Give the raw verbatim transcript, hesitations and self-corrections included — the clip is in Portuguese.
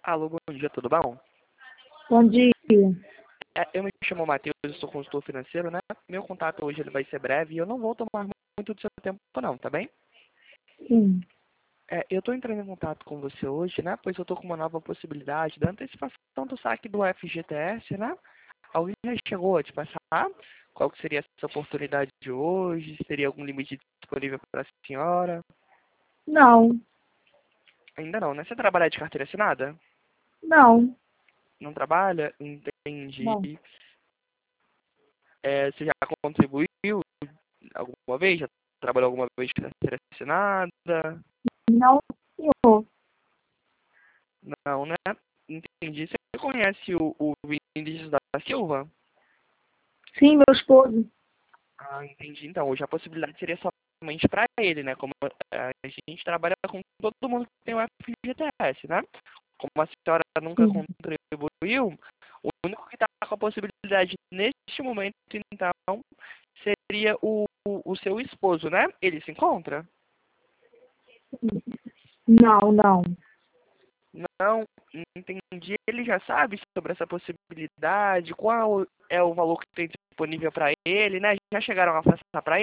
Alô, bom dia, tudo bom? Bom dia. É, eu me chamo Matheus, eu sou consultor financeiro, né? Meu contato hoje ele vai ser breve e eu não vou tomar muito do seu tempo não, tá bem? Sim. É, eu estou entrando em contato com você hoje, né? Pois eu estou com uma nova possibilidade da antecipação do saque do F G T S, né? Alguém já chegou a te passar? Qual que seria essa oportunidade de hoje? Seria algum limite disponível para a senhora? Não, Ainda não, né? Você trabalha de carteira assinada? não, Não trabalha? Entendi. não, É, você já contribuiu alguma vez? Já trabalhou alguma vez de carteira assinada? não, senhor. Não, né? Entendi. Você conhece o, o Vinícius da Silva? Sim, meu esposo. Ah, entendi. Então, hoje a possibilidade seria somente para ele, né? Como a gente trabalha com todo mundo que tem o F G T S, né? Como a senhora nunca Sim. contribuiu, o único que está com a possibilidade neste momento, então, seria o, o, o seu esposo, né? Ele se encontra? Não, não. Não, entendi. Ele já sabe sobre essa possibilidade, qual é o valor que tem disponível para ele, né? Já chegaram a passar para